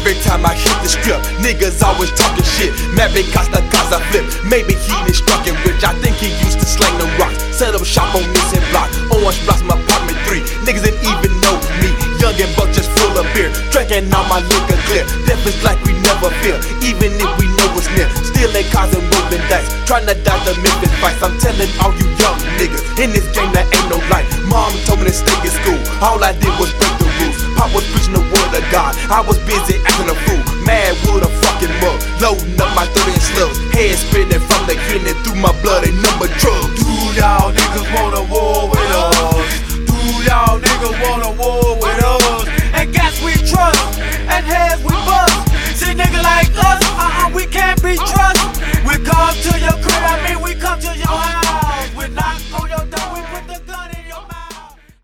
Every time I hit the strip, niggas always talking shit. Mad because the cars I flip. Maybe he been struck and rich. I think he used to slang them rocks. Set up shop on this and block. Orange blocks my apartment 3. Niggas didn't even know me. Young and buck just full of beer. Drinking all my liquor clear. Death is like we never fear. Even if we know it's near. Still ain't causing rolling dice. Trying to dodge the Memphis vice. I'm telling all you young niggas, in this game there ain't no life. Mom told me to stay in school. All I did was break the rules. Pop was preaching the word of God. I was busy acting a fool. Mad with a fucking mug. Loading up my 30 slugs. Head spinning from the kidney through my blood. Ain't number drugs. Do y'all niggas wanna